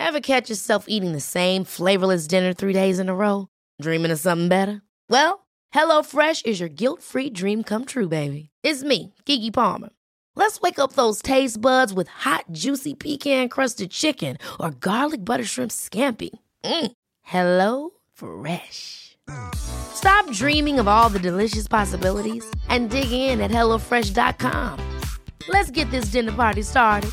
Ever catch yourself eating the same flavorless dinner 3 days in a row? Dreaming of something better? Well, HelloFresh is your guilt-free dream come true, baby. It's me, Keke Palmer. Let's wake up those taste buds with hot, juicy pecan-crusted chicken or garlic butter shrimp scampi. Hello Fresh. Stop dreaming of all the delicious possibilities and dig in at HelloFresh.com. Let's get this dinner party started.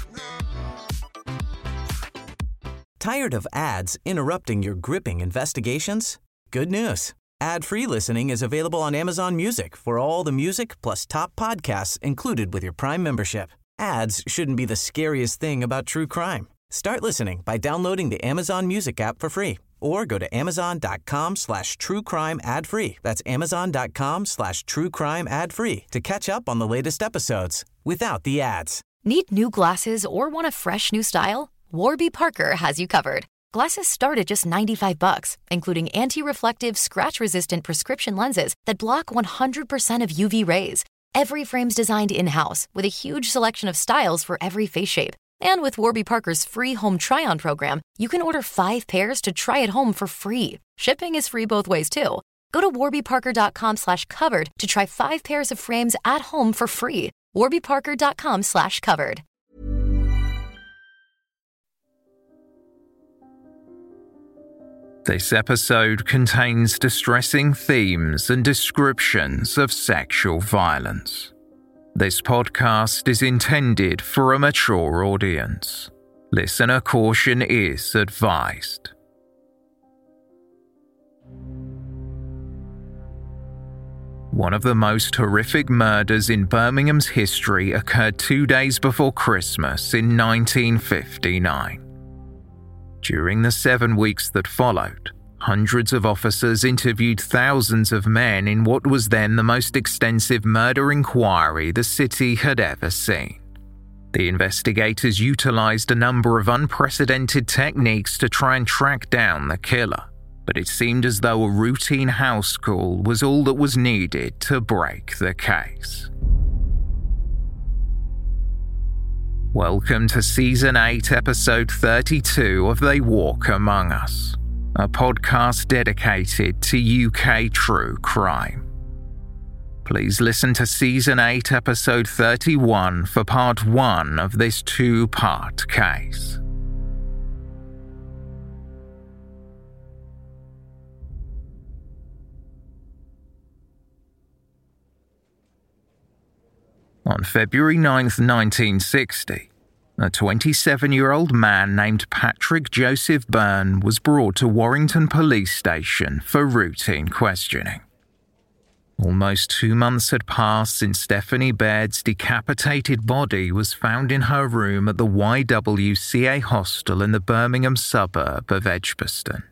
Tired of ads interrupting your gripping investigations? Good news. Ad-free listening is available on Amazon Music for all the music plus top podcasts included with your Prime membership. Ads shouldn't be the scariest thing about true crime. Start listening by downloading the Amazon Music app for free or go to amazon.com/truecrime ad-free. That's amazon.com/truecrime ad-free to catch up on the latest episodes without the ads. Need new glasses or want a fresh new style? Warby Parker has you covered. Glasses start at just $95, including anti-reflective, scratch-resistant prescription lenses that block 100% of UV rays. Every frame's designed in-house with a huge selection of styles for every face shape. And with Warby Parker's free home try-on program, you can order 5 pairs to try at home for free. Shipping is free both ways, too. Go to warbyparker.com/covered to try 5 pairs of frames at home for free. warbyparker.com/covered. This episode contains distressing themes and descriptions of sexual violence. This podcast is intended for a mature audience. Listener caution is advised. One of the most horrific murders in Birmingham's history occurred 2 days before Christmas in 1959. During the 7 weeks that followed, hundreds of officers interviewed thousands of men in what was then the most extensive murder inquiry the city had ever seen. The investigators utilized a number of unprecedented techniques to try and track down the killer, but it seemed as though a routine house call was all that was needed to break the case. Welcome to Season 8, Episode 32 of They Walk Among Us, a podcast dedicated to UK true crime. Please listen to Season 8, Episode 31 for Part 1 of this 2-part case. On February 9, 1960, a 27-year-old man named Patrick Joseph Byrne was brought to Warrington Police Station for routine questioning. Almost 2 months had passed since Stephanie Baird's decapitated body was found in her room at the YWCA hostel in the Birmingham suburb of Edgbaston.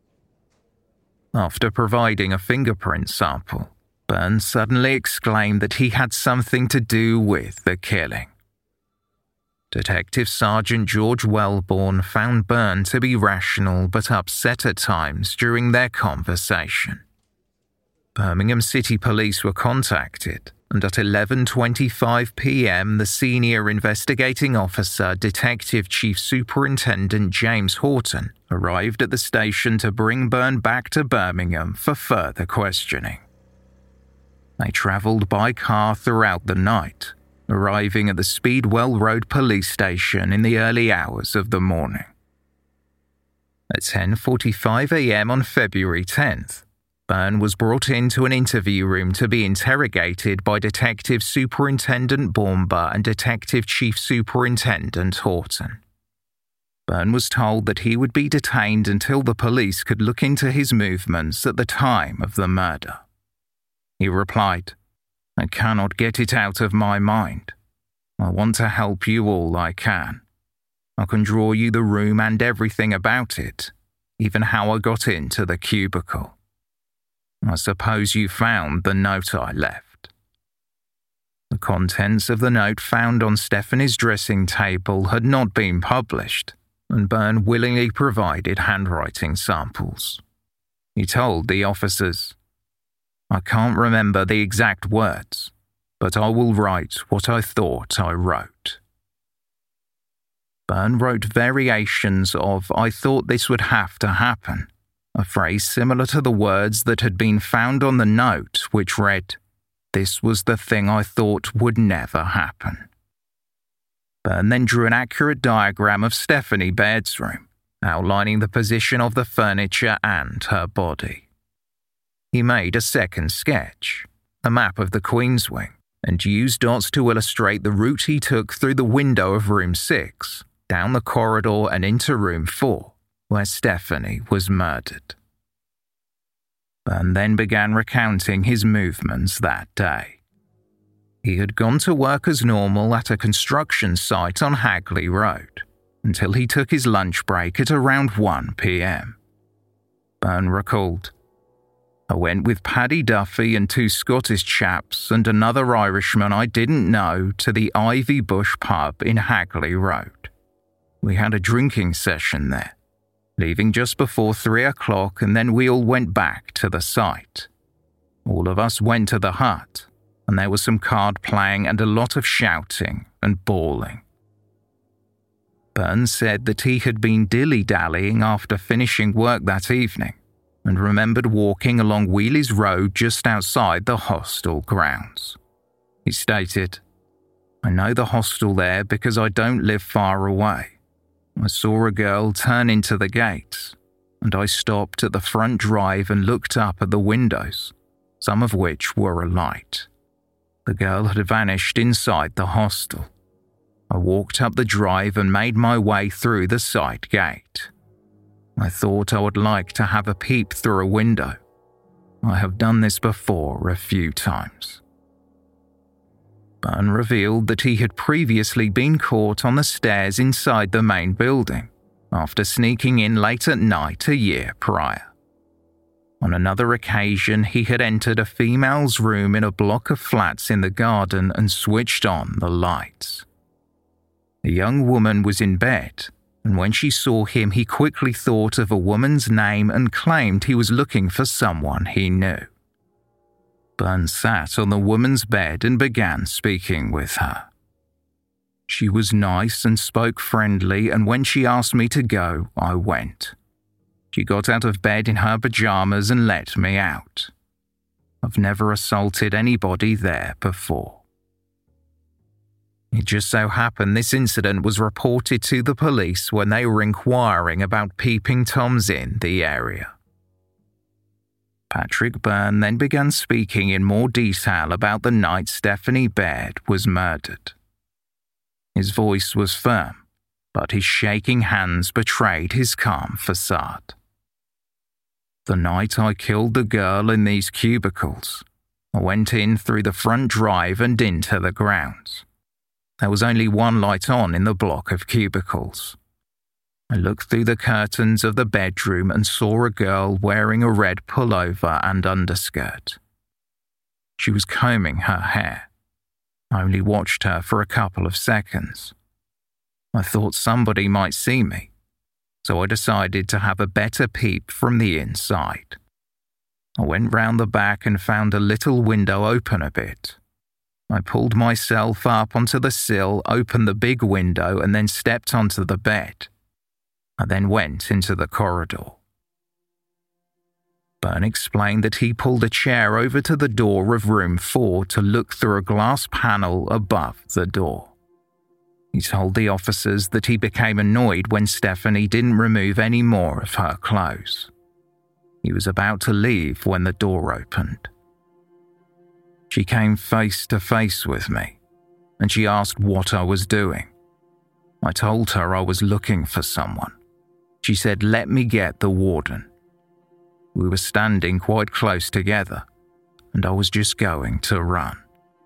After providing a fingerprint sample, Byrne suddenly exclaimed that he had something to do with the killing. Detective Sergeant George Wellborn found Byrne to be rational but upset at times during their conversation. Birmingham City Police were contacted, and at 11:25 p.m. the senior investigating officer, Detective Chief Superintendent James Horton, arrived at the station to bring Byrne back to Birmingham for further questioning. They travelled by car throughout the night, arriving at the Speedwell Road police station in the early hours of the morning. At 10:45 a.m. on February 10th, Byrne was brought into an interview room to be interrogated by Detective Superintendent Baumber and Detective Chief Superintendent Horton. Byrne was told that he would be detained until the police could look into his movements at the time of the murder. He replied, "I cannot get it out of my mind. I want to help you all I can. I can draw you the room and everything about it, even how I got into the cubicle. I suppose you found the note I left." The contents of the note found on Stephanie's dressing table had not been published, and Byrne willingly provided handwriting samples. He told the officers, "I can't remember the exact words, but I will write what I thought I wrote." Byrne wrote variations of "I thought this would have to happen," a phrase similar to the words that had been found on the note, which read, "This was the thing I thought would never happen." Byrne then drew an accurate diagram of Stephanie Baird's room, outlining the position of the furniture and her body. He made a second sketch, a map of the Queen's Wing, and used dots to illustrate the route he took through the window of room 6, down the corridor and into room 4, where Stephanie was murdered. Byrne then began recounting his movements that day. He had gone to work as normal at a construction site on Hagley Road until he took his lunch break at around 1 p.m. Byrne recalled, "I went with Paddy Duffy and 2 Scottish chaps and another Irishman I didn't know to the Ivy Bush pub in Hagley Road. We had a drinking session there, leaving just before 3 o'clock, and then we all went back to the site. All of us went to the hut, and there was some card playing and a lot of shouting and bawling." Byrne said that he had been dilly-dallying after finishing work that evening and remembered walking along Wheeley's Road just outside the hostel grounds. He stated, "I know the hostel there because I don't live far away. I saw a girl turn into the gates, and I stopped at the front drive and looked up at the windows, some of which were alight. The girl had vanished inside the hostel. I walked up the drive and made my way through the side gate. I thought I would like to have a peep through a window. I have done this before a few times." Byrne revealed that he had previously been caught on the stairs inside the main building after sneaking in late at night a year prior. On another occasion, he had entered a female's room in a block of flats in the garden and switched on the lights. A young woman was in bed, and when she saw him, he quickly thought of a woman's name and claimed he was looking for someone he knew. Byrne sat on the woman's bed and began speaking with her. She was nice and spoke friendly, and when she asked me to go, I went. She got out of bed in her pajamas and let me out. I've never assaulted anybody there before. It just so happened this incident was reported to the police when they were inquiring about peeping Toms in the area. Patrick Byrne then began speaking in more detail about the night Stephanie Baird was murdered. His voice was firm, but his shaking hands betrayed his calm facade. "The night I killed the girl in these cubicles, I went in through the front drive and into the grounds. There was only one light on in the block of cubicles. I looked through the curtains of the bedroom and saw a girl wearing a red pullover and underskirt. She was combing her hair. I only watched her for a couple of seconds. I thought somebody might see me, so I decided to have a better peep from the inside. I went round the back and found a little window open a bit. I pulled myself up onto the sill, opened the big window, and then stepped onto the bed. I then went into the corridor." Byrne explained that he pulled a chair over to the door of room 4 to look through a glass panel above the door. He told the officers that he became annoyed when Stephanie didn't remove any more of her clothes. He was about to leave when the door opened. "She came face to face with me, and she asked what I was doing. I told her I was looking for someone. She said, 'Let me get the warden.' We were standing quite close together, and I was just going to run."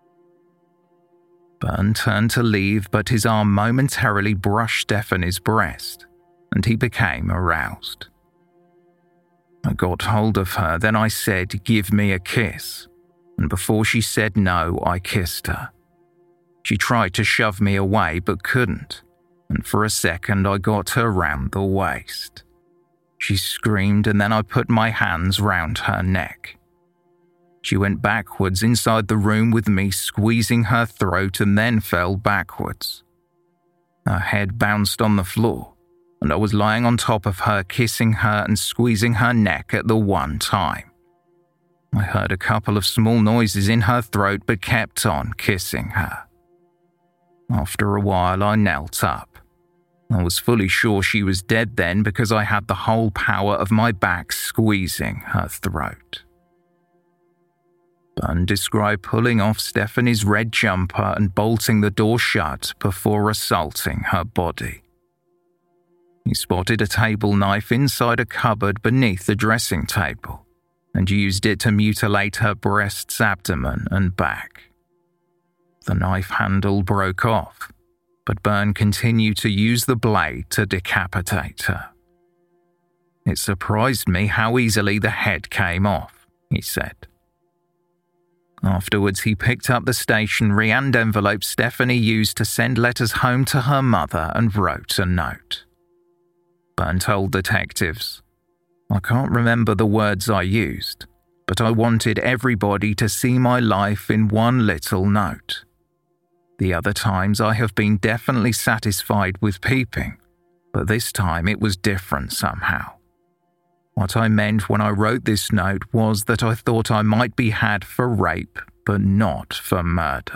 Byrne turned to leave, but his arm momentarily brushed Stephanie's breast, and he became aroused. "I got hold of her, then I said, 'Give me a kiss,' and before she said no, I kissed her. She tried to shove me away but couldn't, and for a second I got her round the waist. She screamed, and then I put my hands round her neck. She went backwards inside the room with me squeezing her throat and then fell backwards. Her head bounced on the floor, and I was lying on top of her, kissing her and squeezing her neck at the one time. I heard a couple of small noises in her throat but kept on kissing her. After a while, I knelt up. I was fully sure she was dead then because I had the whole power of my back squeezing her throat. Byrne described pulling off Stephanie's red jumper and bolting the door shut before assaulting her body. He spotted a table knife inside a cupboard beneath the dressing table and used it to mutilate her breasts, abdomen, and back. The knife handle broke off, but Byrne continued to use the blade to decapitate her. It surprised me how easily the head came off, he said. Afterwards, he picked up the stationery and envelope Stephanie used to send letters home to her mother and wrote a note. Byrne told detectives, "I can't remember the words I used, but I wanted everybody to see my life in one little note. The other times I have been definitely satisfied with peeping, but this time it was different somehow. What I meant when I wrote this note was that I thought I might be had for rape, but not for murder."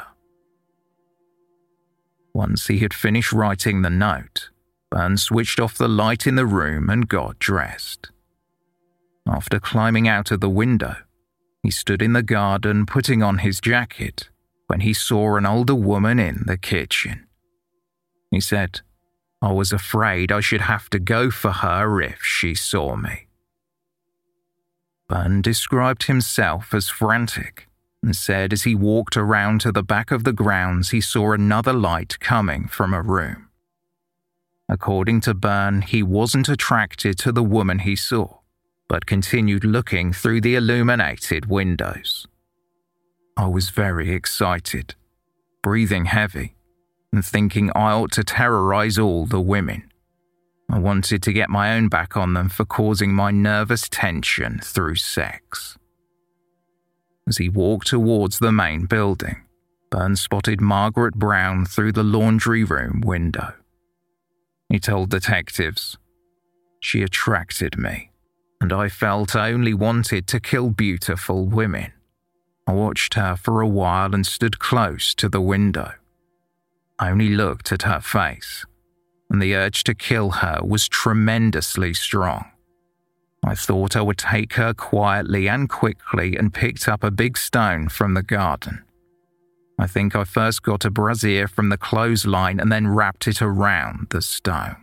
Once he had finished writing the note, Byrne switched off the light in the room and got dressed. After climbing out of the window, he stood in the garden putting on his jacket when he saw an older woman in the kitchen. He said, "I was afraid I should have to go for her if she saw me." Byrne described himself as frantic and said as he walked around to the back of the grounds he saw another light coming from a room. According to Byrne, he wasn't attracted to the woman he saw, but continued looking through the illuminated windows. I was very excited, breathing heavy, and thinking I ought to terrorize all the women. I wanted to get my own back on them for causing my nervous tension through sex. As he walked towards the main building, Byrne spotted Margaret Brown through the laundry room window. He told detectives, "She attracted me, and I felt I only wanted to kill beautiful women. I watched her for a while and stood close to the window. I only looked at her face, and the urge to kill her was tremendously strong. I thought I would take her quietly and quickly and picked up a big stone from the garden. I think I first got a brassiere from the clothesline and then wrapped it around the stone."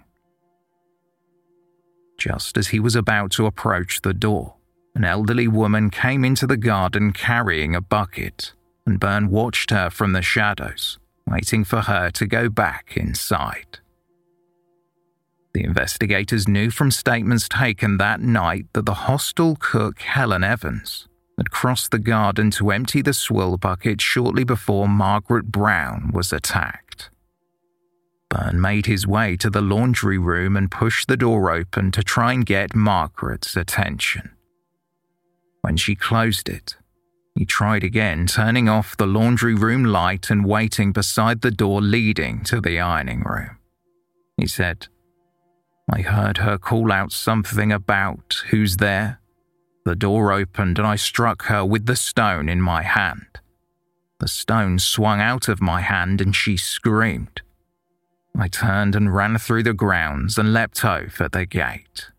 Just as he was about to approach the door, an elderly woman came into the garden carrying a bucket, and Byrne watched her from the shadows, waiting for her to go back inside. The investigators knew from statements taken that night that the hostel cook Helen Evans had crossed the garden to empty the swill bucket shortly before Margaret Brown was attacked. Byrne made his way to the laundry room and pushed the door open to try and get Margaret's attention. When she closed it, he tried again, turning off the laundry room light and waiting beside the door leading to the ironing room. He said, "I heard her call out something about who's there. The door opened and I struck her with the stone in my hand. The stone swung out of my hand and she screamed. I turned and ran through the grounds and leapt over the gate."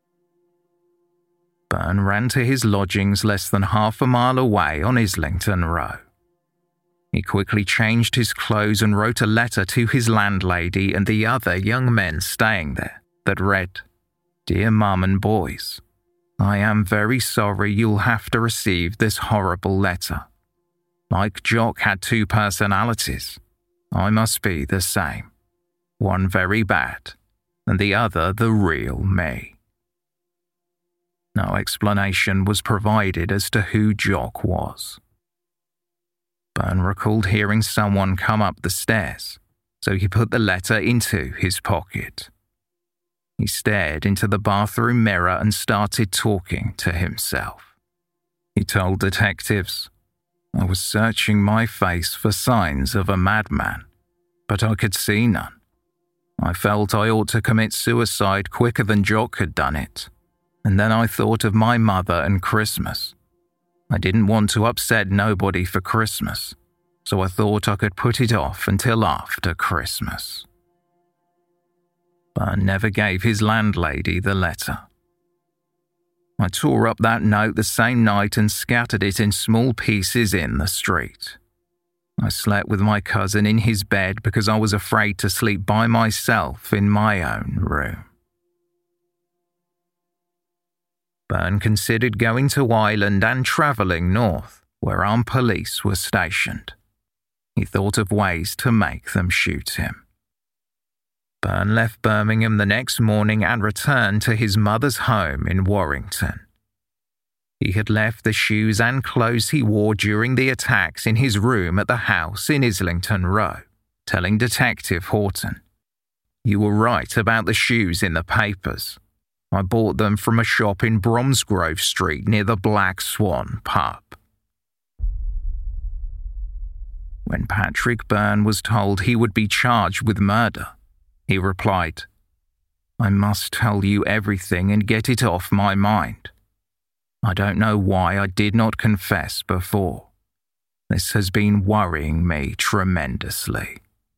Byrne ran to his lodgings less than half a mile away on Islington Row. He quickly changed his clothes and wrote a letter to his landlady and the other young men staying there that read, "Dear Mum and boys, I am very sorry you'll have to receive this horrible letter. Like Jock had two personalities, I must be the same. One very bad, and the other the real me." No explanation was provided as to who Jock was. Byrne recalled hearing someone come up the stairs, so he put the letter into his pocket. He stared into the bathroom mirror and started talking to himself. He told detectives, "I was searching my face for signs of a madman, but I could see none. I felt I ought to commit suicide quicker than Jock had done it, and then I thought of my mother and Christmas. I didn't want to upset nobody for Christmas, so I thought I could put it off until after Christmas. Byrne never gave his landlady the letter. I tore up that note the same night and scattered it in small pieces in the street. I slept with my cousin in his bed because I was afraid to sleep by myself in my own room. Byrne considered going to Ireland and travelling north, where armed police were stationed. He thought of ways to make them shoot him. Byrne left Birmingham the next morning and returned to his mother's home in Warrington. He had left the shoes and clothes he wore during the attacks in his room at the house in Islington Row, telling Detective Horton, "You were right about the shoes in the papers. I bought them from a shop in Bromsgrove Street near the Black Swan pub." When Patrick Byrne was told he would be charged with murder, he replied, "I must tell you everything and get it off my mind. I don't know why I did not confess before. This has been worrying me tremendously."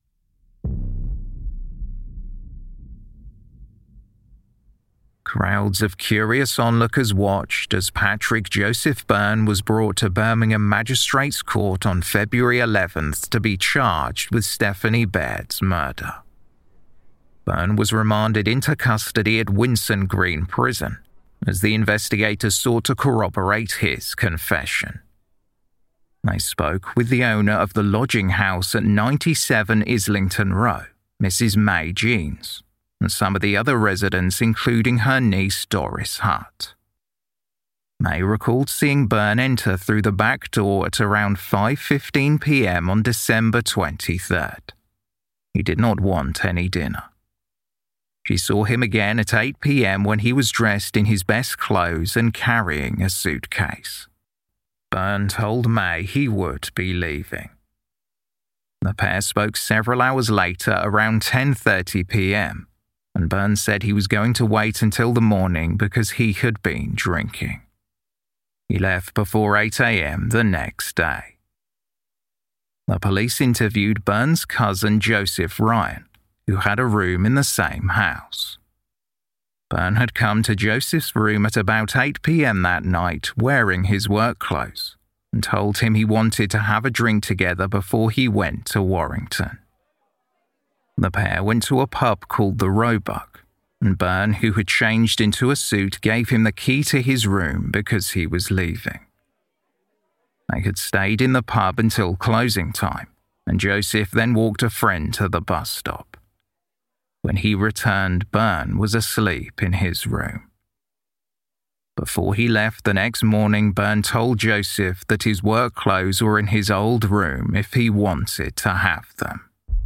Crowds of curious onlookers watched as Patrick Joseph Byrne was brought to Birmingham Magistrates Court on February 11th to be charged with Stephanie Baird's murder. Byrne was remanded into custody at Winson Green Prison as the investigators sought to corroborate his confession. They spoke with the owner of the lodging house at 97 Islington Row, Mrs. May Jeans, and some of the other residents, including her niece Doris Hutt. May recalled seeing Byrne enter through the back door at around 5:15 p.m. on December 23rd. He did not want any dinner. She saw him again at 8 p.m. when he was dressed in his best clothes and carrying a suitcase. Byrne told May he would be leaving. The pair spoke several hours later around 10:30 p.m. and Byrne said he was going to wait until the morning because he had been drinking. He left before 8 a.m. the next day. The police interviewed Byrne's cousin Joseph Ryan, who had a room in the same house. Byrne had come to Joseph's room at about 8 p.m. that night wearing his work clothes and told him he wanted to have a drink together before he went to Warrington. The pair went to a pub called the Roebuck, and Byrne, who had changed into a suit, gave him the key to his room because he was leaving. They had stayed in the pub until closing time, and Joseph then walked a friend to the bus stop. When he returned, Byrne was asleep in his room. Before he left the next morning, Byrne told Joseph that his work clothes were in his old room if he wanted to have them.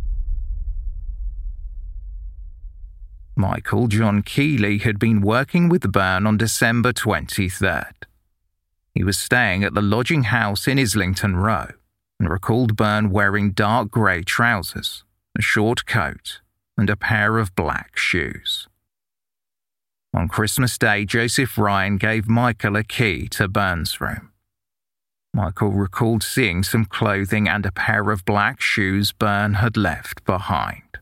Michael John Keeley had been working with Byrne on December 23rd. He was staying at the lodging house in Islington Row and recalled Byrne wearing dark grey trousers, a short coat, and a pair of black shoes. On Christmas Day, Joseph Ryan gave Michael a key to Byrne's room. Michael recalled seeing some clothing and a pair of black shoes Byrne had left behind.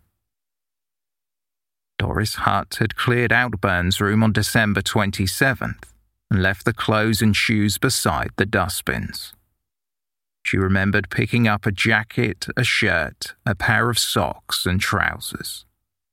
Doris Hutt had cleared out Byrne's room on December 27th and left the clothes and shoes beside the dustbins. She remembered picking up a jacket, a shirt, a pair of socks and trousers.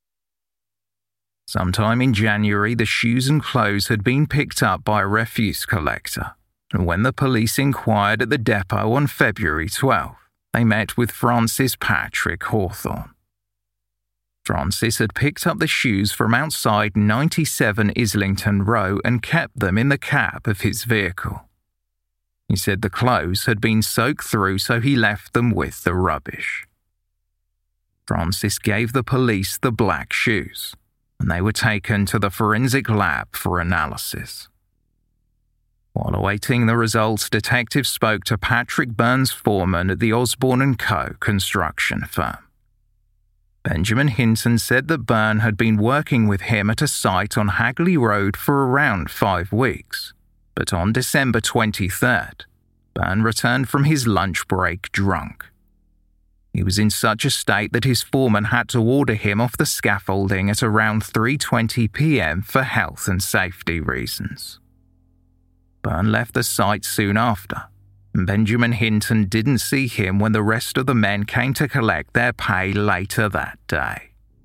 Sometime in January, the shoes and clothes had been picked up by a refuse collector, and when the police inquired at the depot on February 12th, they met with Francis Patrick Hawthorne. Francis had picked up the shoes from outside 97 Islington Row and kept them in the cab of his vehicle. He said the clothes had been soaked through, so he left them with the rubbish. Francis gave the police the black shoes, and they were taken to the forensic lab for analysis. While awaiting the results, detectives spoke to Patrick Byrne's foreman at the Osborne & Co. construction firm. Benjamin Hinton said that Byrne had been working with him at a site on Hagley Road for around 5 weeks, but on December 23rd, Byrne returned from his lunch break drunk. He was in such a state that his foreman had to order him off the scaffolding at around 3:20 p.m. for health and safety reasons. Byrne left the site soon after, and Benjamin Hinton didn't see him when the rest of the men came to collect their pay later that day.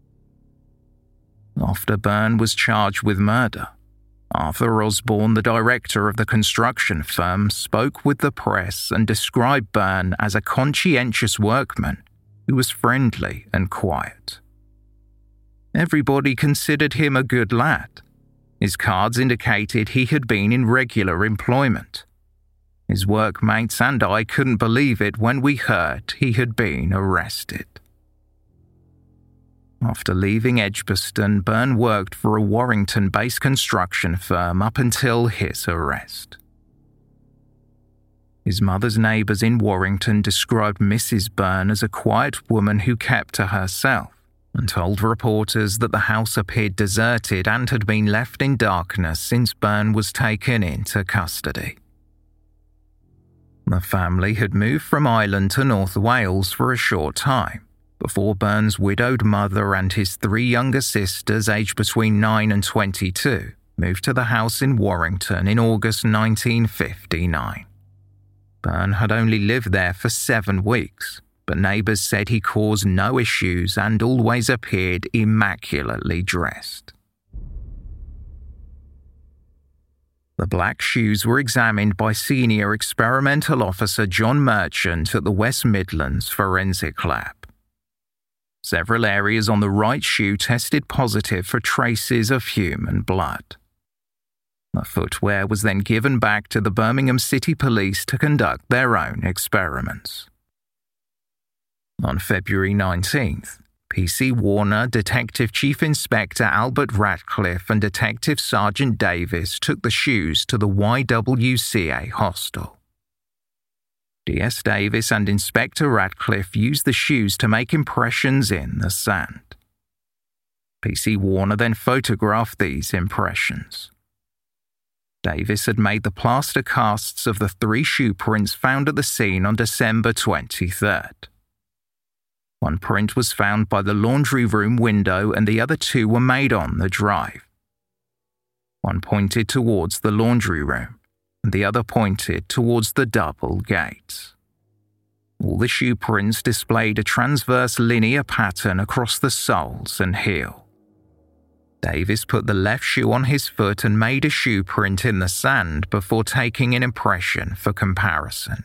After Byrne was charged with murder, Arthur Osborne, the director of the construction firm, spoke with the press and described Byrne as a conscientious workman who was friendly and quiet. Everybody considered him a good lad. His cards indicated he had been in regular employment. His workmates and I couldn't believe it when we heard he had been arrested. After leaving Edgbaston, Byrne worked for a Warrington-based construction firm up until his arrest. His mother's neighbours in Warrington described Mrs. Byrne as a quiet woman who kept to herself and told reporters that the house appeared deserted and had been left in darkness since Byrne was taken into custody. The family had moved from Ireland to North Wales for a short time, before Byrne's widowed mother and his 3 younger sisters, aged between 9 and 22, moved to the house in Warrington in August 1959. Byrne had only lived there for 7 weeks, but neighbours said he caused no issues and always appeared immaculately dressed. The black shoes were examined by Senior Experimental Officer John Merchant at the West Midlands Forensic Lab. Several areas on the right shoe tested positive for traces of human blood. The footwear was then given back to the Birmingham City Police to conduct their own experiments. On February 19th, PC Warner, Detective Chief Inspector Albert Radcliffe and Detective Sergeant Davis took the shoes to the YWCA hostel. DS Davis and Inspector Radcliffe used the shoes to make impressions in the sand. PC Warner then photographed these impressions. Davis had made the plaster casts of the 3 shoe prints found at the scene on December 23rd. One print was found by the laundry room window and the other 2 were made on the drive. One pointed towards the laundry room, and the other pointed towards the double gates. All the shoe prints displayed a transverse linear pattern across the soles and heel. Davis put the left shoe on his foot and made a shoe print in the sand before taking an impression for comparison.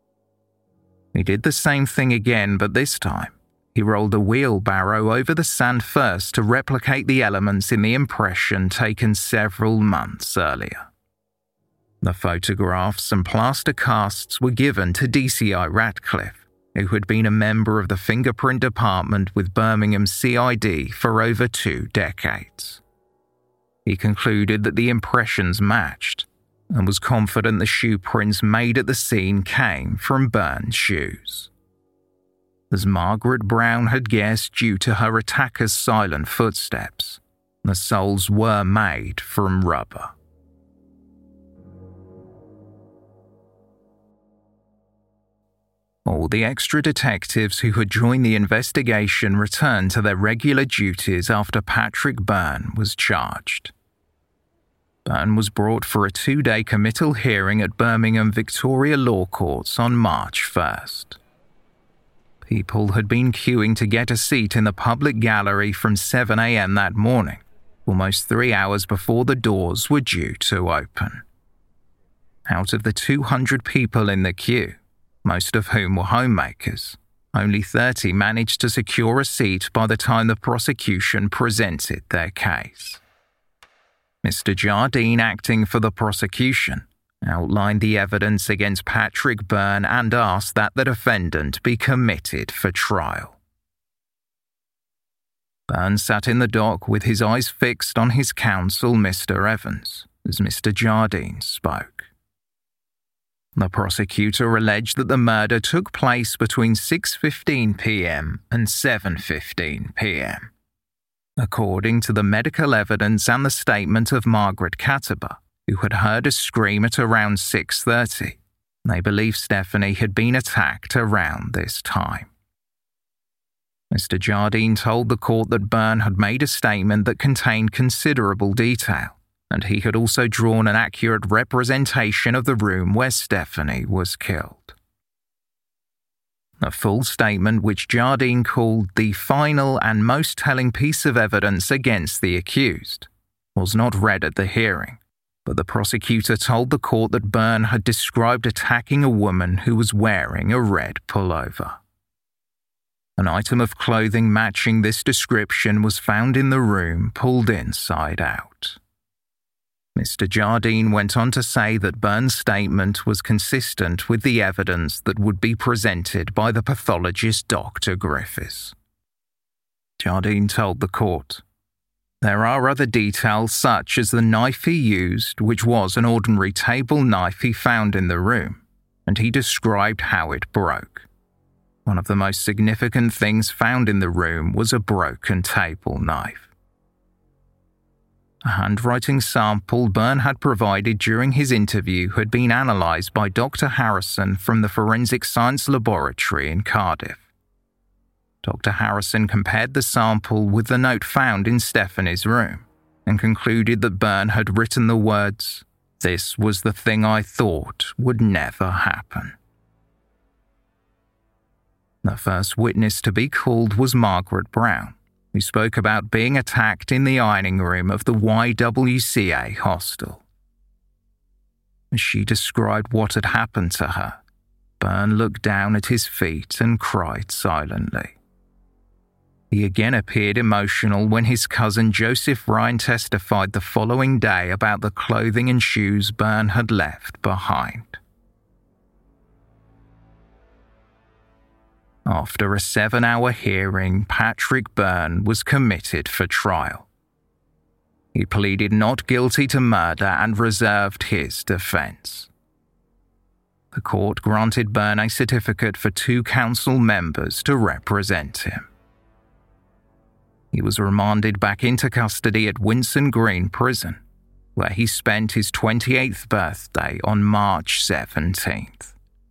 He did the same thing again, but this time, he rolled a wheelbarrow over the sand first to replicate the elements in the impression taken several months earlier. The photographs and plaster casts were given to DCI Radcliffe, who had been a member of the fingerprint department with Birmingham CID for over 2 decades. He concluded that the impressions matched and was confident the shoe prints made at the scene came from Byrne's shoes. As Margaret Brown had guessed due to her attacker's silent footsteps, the soles were made from rubber. All the extra detectives who had joined the investigation returned to their regular duties after Patrick Byrne was charged. Byrne was brought for a 2-day committal hearing at Birmingham Victoria Law Courts on March 1st. People had been queuing to get a seat in the public gallery from 7 a.m. that morning, almost 3 hours before the doors were due to open. Out of the 200 people in the queue, most of whom were homemakers, only 30 managed to secure a seat by the time the prosecution presented their case. Mr. Jardine, acting for the prosecution, outlined the evidence against Patrick Byrne and asked that the defendant be committed for trial. Byrne sat in the dock with his eyes fixed on his counsel, Mr. Evans, as Mr. Jardine spoke. The prosecutor alleged that the murder took place between 6:15 p.m. and 7:15 p.m. According to the medical evidence and the statement of Margaret Katterber, who had heard a scream at around 6:30, they believe Stephanie had been attacked around this time. Mr. Jardine told the court that Byrne had made a statement that contained considerable detail, and he had also drawn an accurate representation of the room where Stephanie was killed. A full statement, which Jardine called the final and most telling piece of evidence against the accused, was not read at the hearing, but the prosecutor told the court that Byrne had described attacking a woman who was wearing a red pullover. An item of clothing matching this description was found in the room, pulled inside out. Mr. Jardine went on to say that Byrne's statement was consistent with the evidence that would be presented by the pathologist Dr. Griffiths. Jardine told the court, "There are other details such as the knife he used, which was an ordinary table knife he found in the room, and he described how it broke. One of the most significant things found in the room was a broken table knife." A handwriting sample Byrne had provided during his interview had been analysed by Dr. Harrison from the Forensic Science Laboratory in Cardiff. Dr. Harrison compared the sample with the note found in Stephanie's room and concluded that Byrne had written the words, "This was the thing I thought would never happen." The first witness to be called was Margaret Brown, who spoke about being attacked in the ironing room of the YWCA hostel. As she described what had happened to her, Byrne looked down at his feet and cried silently. He again appeared emotional when his cousin Joseph Ryan testified the following day about the clothing and shoes Byrne had left behind. After a 7-hour hearing, Patrick Byrne was committed for trial. He pleaded not guilty to murder and reserved his defence. The court granted Byrne a certificate for 2 council members to represent him. He was remanded back into custody at Winson Green Prison, where he spent his 28th birthday on March 17th.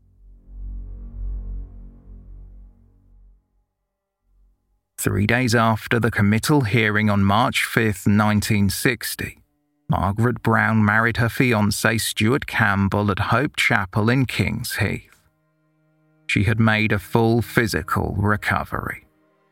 Three days after the committal hearing on March 5, 1960, Margaret Brown married her fiancé Stuart Campbell at Hope Chapel in Kings Heath. She had made a full physical recovery.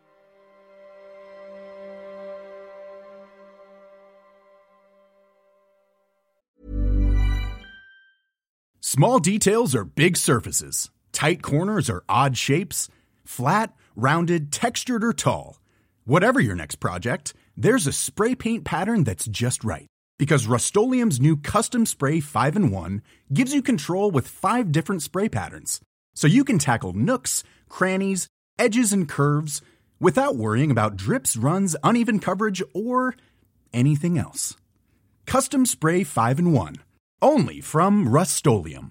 Small details are big surfaces. Tight corners are odd shapes. Flat, rounded, textured, or tall. Whatever your next project, there's a spray paint pattern that's just right. Because Rust-Oleum's new Custom Spray 5-in-1 gives you control with 5 different spray patterns. So you can tackle nooks, crannies, edges, and curves without worrying about drips, runs, uneven coverage, or anything else. Custom Spray 5-in-1. Only from Rust-Oleum.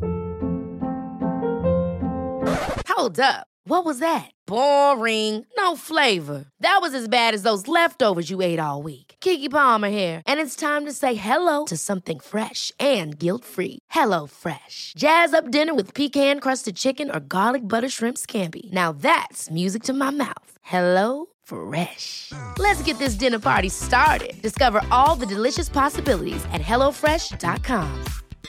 Hold up. What was that? Boring. No flavor. That was as bad as those leftovers you ate all week. Keke Palmer here, and it's time to say hello to something fresh and guilt-free. Hello Fresh. Jazz up dinner with pecan-crusted chicken or garlic butter shrimp scampi. Now that's music to my mouth. Hello Fresh. Let's get this dinner party started. Discover all the delicious possibilities at HelloFresh.com.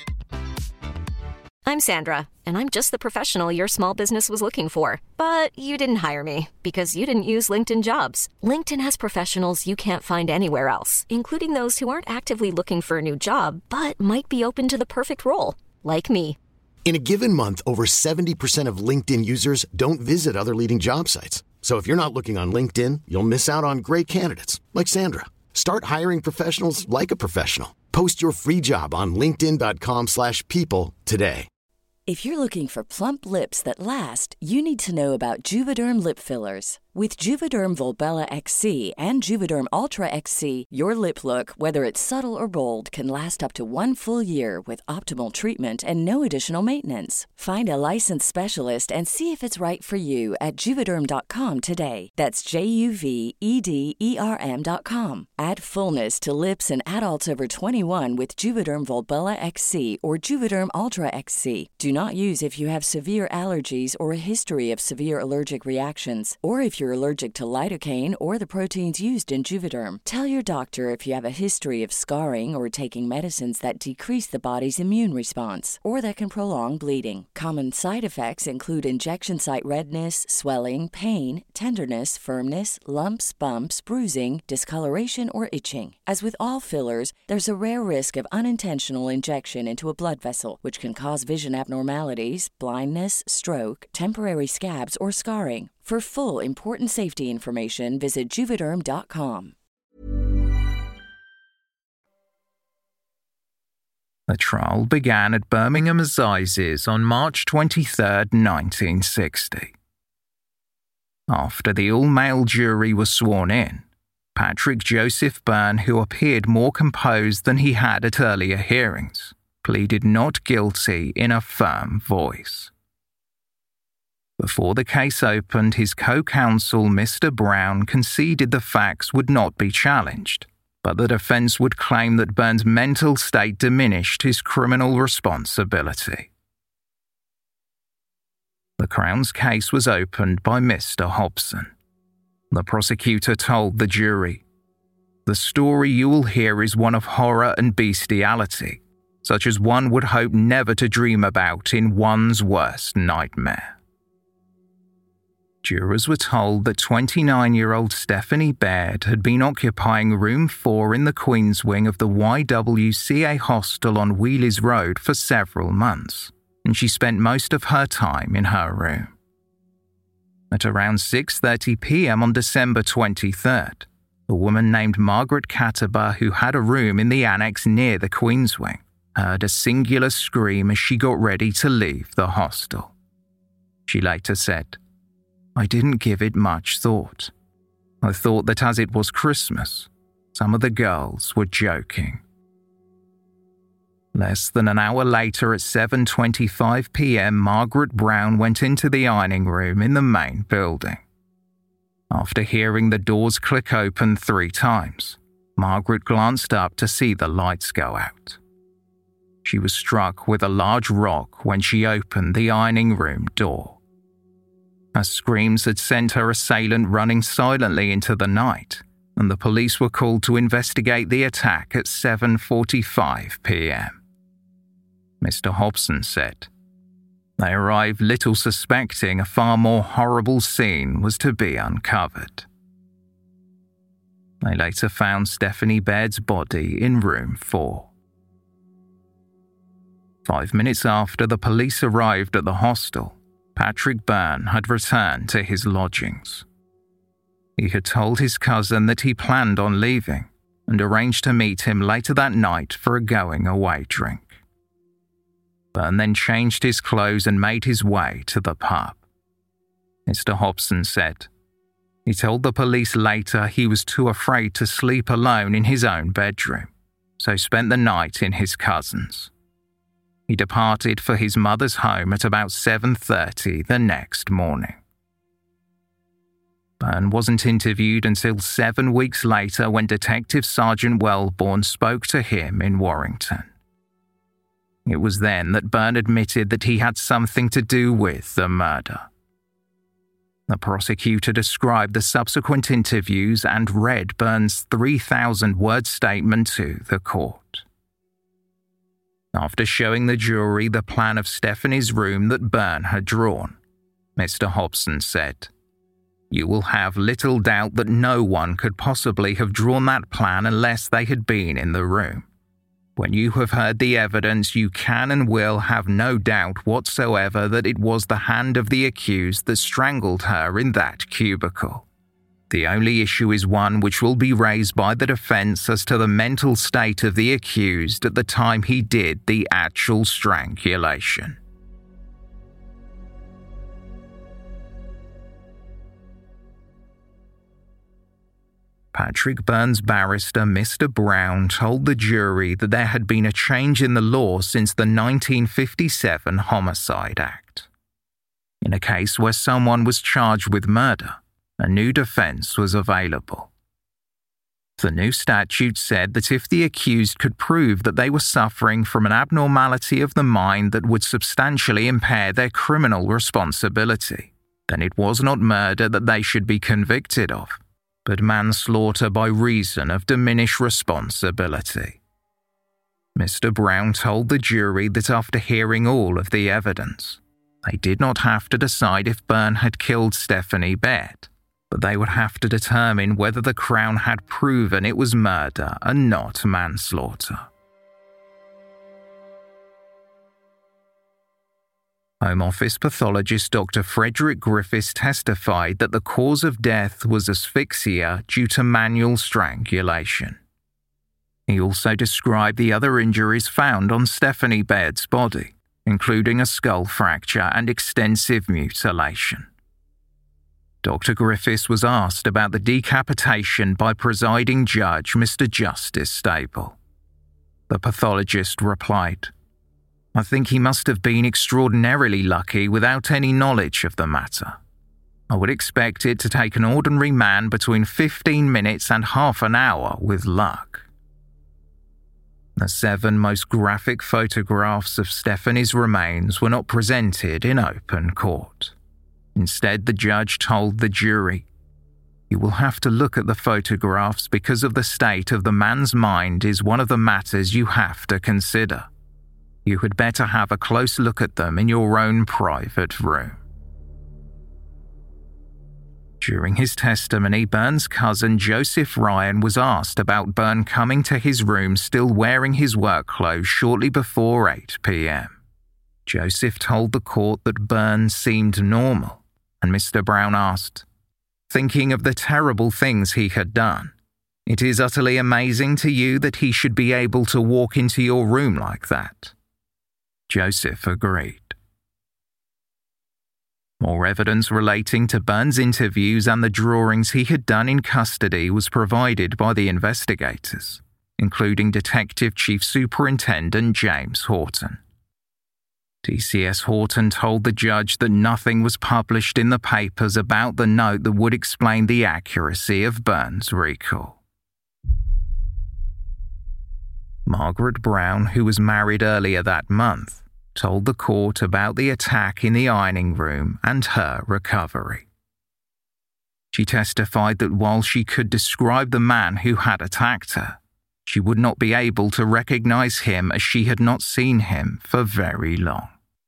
I'm Sandra, and I'm just the professional your small business was looking for. But you didn't hire me because you didn't use LinkedIn Jobs. LinkedIn has professionals you can't find anywhere else, including those who aren't actively looking for a new job, but might be open to the perfect role, like me. In a given month, over 70% of LinkedIn users don't visit other leading job sites. So if you're not looking on LinkedIn, you'll miss out on great candidates, like Sandra. Start hiring professionals like a professional. Post your free job on linkedin.com/people today. If you're looking for plump lips that last, you need to know about Juvederm lip fillers. With Juvederm Volbella XC and Juvederm Ultra XC, your lip look, whether it's subtle or bold, can last up to 1 full year with optimal treatment and no additional maintenance. Find a licensed specialist and see if it's right for you at Juvederm.com today. That's JUVEDERM.com. Add fullness to lips in adults over 21 with Juvederm Volbella XC or Juvederm Ultra XC. Do not use if you have severe allergies or a history of severe allergic reactions, or if you're allergic to lidocaine or the proteins used in Juvederm. Tell your doctor if you have a history of scarring or taking medicines that decrease the body's immune response or that can prolong bleeding. Common side effects include injection site redness, swelling, pain, tenderness, firmness, lumps, bumps, bruising, discoloration, or itching. As with all fillers, there's a rare risk of unintentional injection into a blood vessel, which can cause vision abnormalities, blindness, stroke, temporary scabs, or scarring. For full, important safety information, visit Juvederm.com. The trial began at Birmingham Assizes on March 23, 1960. After the all-male jury was sworn in, Patrick Joseph Byrne, who appeared more composed than he had at earlier hearings, pleaded not guilty in a firm voice. Before the case opened, his co-counsel, Mr. Brown, conceded the facts would not be challenged, but the defense would claim that Byrne's mental state diminished his criminal responsibility. The Crown's case was opened by Mr. Hobson. The prosecutor told the jury, "The story you will hear is one of horror and bestiality, such as one would hope never to dream about in one's worst nightmare." Jurors were told that 29-year-old Stephanie Baird had been occupying room 4 in the Queen's wing of the YWCA hostel on Wheelers Road for several months, and she spent most of her time in her room. At around 6:30 p.m. on December 23rd, a woman named Margaret Catterber, who had a room in the annex near the Queen's wing, heard a singular scream as she got ready to leave the hostel. She later said, "I didn't give it much thought. I thought that as it was Christmas, some of the girls were joking." Less than an hour later at 7:25 p.m, Margaret Brown went into the ironing room in the main building. After hearing the doors click open 3 times, Margaret glanced up to see the lights go out. She was struck with a large rock when she opened the ironing room door. Her screams had sent her assailant running silently into the night, and the police were called to investigate the attack at 7:45 p.m. Mr. Hobson said, "They arrived little suspecting a far more horrible scene was to be uncovered." They later found Stephanie Baird's body in room 4. 5 minutes after the police arrived at the hostel, Patrick Byrne had returned to his lodgings. He had told his cousin that he planned on leaving and arranged to meet him later that night for a going-away drink. Byrne then changed his clothes and made his way to the pub. Mr. Hobson said, he told the police later he was too afraid to sleep alone in his own bedroom, so spent the night in his cousin's. He departed for his mother's home at about 7:30 the next morning. Byrne wasn't interviewed until 7 weeks later when Detective Sergeant Wellborn spoke to him in Warrington. It was then that Byrne admitted that he had something to do with the murder. The prosecutor described the subsequent interviews and read Byrne's 3,000-word statement to the court. After showing the jury the plan of Stephanie's room that Byrne had drawn, Mr. Hobson said, "You will have little doubt that no one could possibly have drawn that plan unless they had been in the room. When you have heard the evidence, you can and will have no doubt whatsoever that it was the hand of the accused that strangled her in that cubicle. The only issue is one which will be raised by the defense as to the mental state of the accused at the time he did the actual strangulation." Patrick Byrne's barrister, Mr. Brown, told the jury that there had been a change in the law since the 1957 Homicide Act. In a case where someone was charged with murder, a new defense was available. The new statute said that if the accused could prove that they were suffering from an abnormality of the mind that would substantially impair their criminal responsibility, then it was not murder that they should be convicted of, but manslaughter by reason of diminished responsibility. Mr. Brown told the jury that after hearing all of the evidence, they did not have to decide if Byrne had killed Stephanie Baird, but they would have to determine whether the Crown had proven it was murder and not manslaughter. Home Office pathologist Dr. Frederick Griffiths testified that the cause of death was asphyxia due to manual strangulation. He also described the other injuries found on Stephanie Baird's body, including a skull fracture and extensive mutilation. Dr. Griffiths was asked about the decapitation by presiding judge Mr. Justice Stable. The pathologist replied, "I think he must have been extraordinarily lucky without any knowledge of the matter. I would expect it to take an ordinary man between 15 minutes and half an hour with luck." The 7 most graphic photographs of Stephanie's remains were not presented in open court. Instead, the judge told the jury, "You will have to look at the photographs because of the state of the man's mind is one of the matters you have to consider. You had better have a close look at them in your own private room." During his testimony, Byrne's cousin Joseph Ryan was asked about Byrne coming to his room still wearing his work clothes shortly before 8 p.m. Joseph told the court that Byrne seemed normal, and Mr. Brown asked, "Thinking of the terrible things he had done, it is utterly amazing to you that he should be able to walk into your room like that?" Joseph agreed. More evidence relating to Byrne's interviews and the drawings he had done in custody was provided by the investigators, including Detective Chief Superintendent James Horton. DCS Horton told the judge that nothing was published in the papers about the note that would explain the accuracy of Byrne's recall. Margaret Brown, who was married earlier that month, told the court about the attack in the ironing room and her recovery. She testified that while she could describe the man who had attacked her, she would not be able to recognize him as she had not seen him for very long.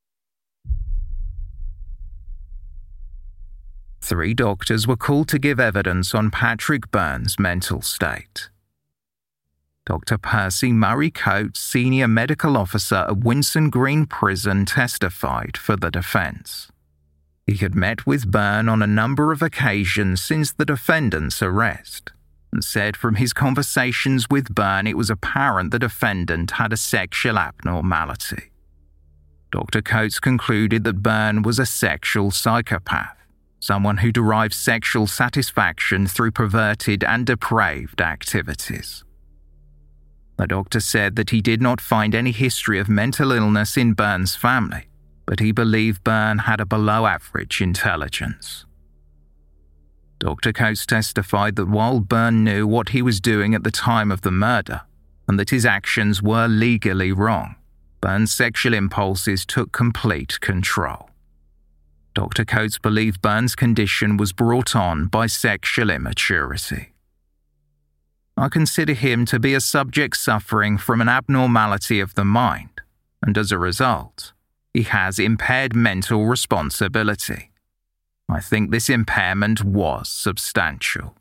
3 doctors were called to give evidence on Patrick Byrne's mental state. Dr. Percy Murray Coates, Senior Medical Officer at Winson Green Prison, testified for the defense. He had met with Byrne on a number of occasions since the defendant's arrest, and said from his conversations with Byrne it was apparent the defendant had a sexual abnormality. Dr. Coates concluded that Byrne was a sexual psychopath, someone who derives sexual satisfaction through perverted and depraved activities. The doctor said that he did not find any history of mental illness in Byrne's family, but he believed Byrne had a below-average intelligence. Dr. Coates testified that while Byrne knew what he was doing at the time of the murder, and that his actions were legally wrong, Byrne's sexual impulses took complete control. Dr. Coates believed Byrne's condition was brought on by sexual immaturity. "I consider him to be a subject suffering from an abnormality of the mind, and as a result, he has impaired mental responsibility. I think this impairment was substantial."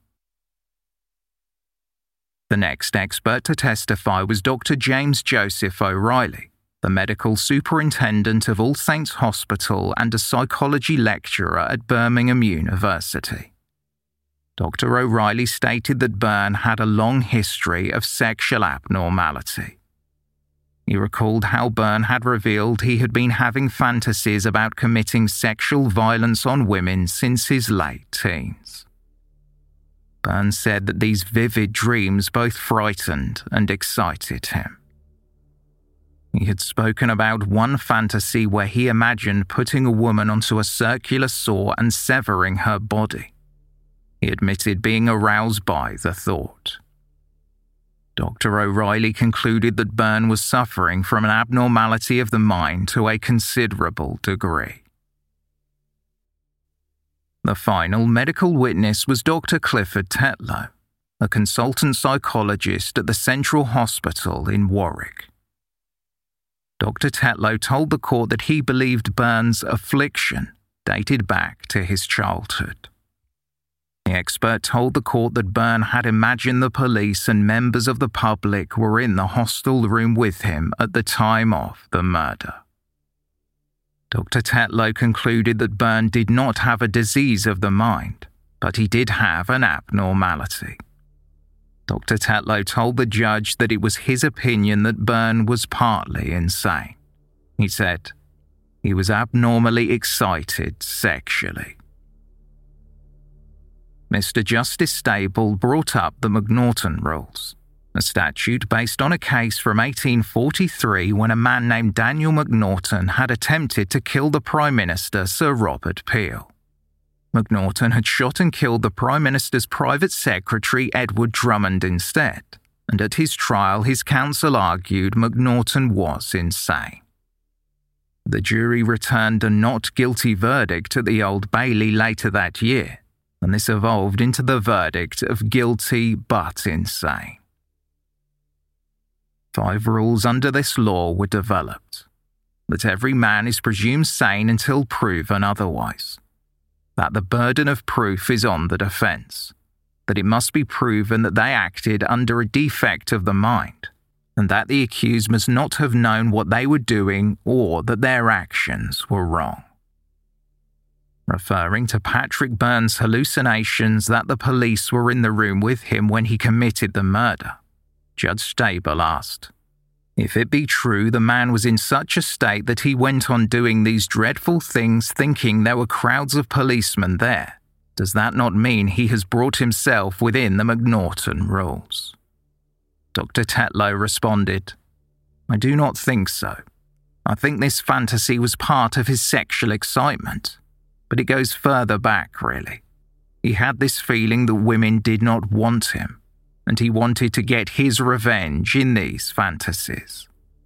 The next expert to testify was Dr. James Joseph O'Reilly, the medical superintendent of All Saints Hospital and a psychology lecturer at Birmingham University. Dr. O'Reilly stated that Byrne had a long history of sexual abnormality. He recalled how Byrne had revealed he had been having fantasies about committing sexual violence on women since his late teens. Burns said that these vivid dreams both frightened and excited him. He had spoken about one fantasy where he imagined putting a woman onto a circular saw and severing her body. He admitted being aroused by the thought. Dr. O'Reilly concluded that Byrne was suffering from an abnormality of the mind to a considerable degree. The final medical witness was Dr. Clifford Tetlow, a consultant psychologist at the Central Hospital in Warwick. Dr. Tetlow told the court that he believed Byrne's affliction dated back to his childhood. The expert told the court that Byrne had imagined the police and members of the public were in the hostel room with him at the time of the murder. Dr. Tetlow concluded that Byrne did not have a disease of the mind, but he did have an abnormality. Dr. Tetlow told the judge that it was his opinion that Byrne was partly insane. He said, he was abnormally excited sexually. Mr. Justice Stable brought up the McNaughton Rules, a statute based on a case from 1843 when a man named Daniel McNaughton had attempted to kill the Prime Minister Sir Robert Peel. McNaughton had shot and killed the Prime Minister's private secretary Edward Drummond instead, and at his trial his counsel argued McNaughton was insane. The jury returned a not guilty verdict at the Old Bailey later that year, and this evolved into the verdict of guilty but insane. 5 rules under this law were developed: that every man is presumed sane until proven otherwise, that the burden of proof is on the defence, that it must be proven that they acted under a defect of the mind, and that the accused must not have known what they were doing or that their actions were wrong. Referring to Patrick Byrne's hallucinations that the police were in the room with him when he committed the murder, Judge Stable asked, if it be true the man was in such a state that he went on doing these dreadful things thinking there were crowds of policemen there, does that not mean he has brought himself within the McNaughton Rules? Dr. Tetlow responded, I do not think so. I think this fantasy was part of his sexual excitement. But it goes further back, really. He had this feeling that women did not want him, and he wanted to get his revenge in these fantasies.